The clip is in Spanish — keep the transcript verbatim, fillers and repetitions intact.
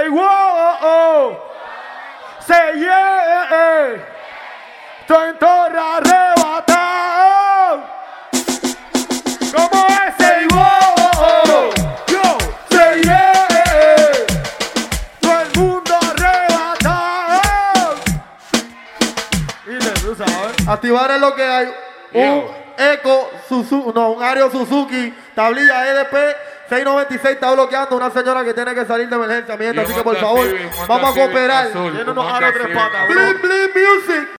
Say wow, say yeah, estoy en torre arrebatado. ¿Cómo es? Say wow, yo, say yeah, todo el mundo arrebatado. Y le, tú sabes. Activar es lo que hay. Un Eco Suzuki, no, un Ario Suzuki, tablilla E D P seis noventa y seis está bloqueando una señora que tiene que salir de emergencia, mi gente, así que por favor, vamos a cooperar. Tiene unos aros tres patas, bro. Blim Blim Music.